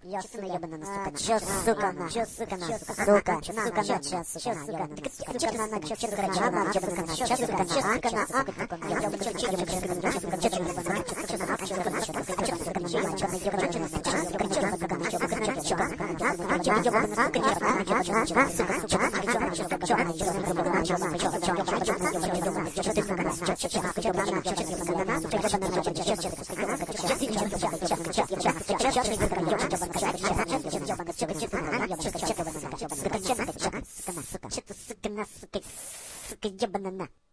Я сына ебаная, сука, чё, сука, на, чё, сука, на, сука, сука, на, чё, сука, на, чё, сука, на, чё, сука, на, чё, сука, на, чё, сука, на, чё, сука, на, сука, ебаная.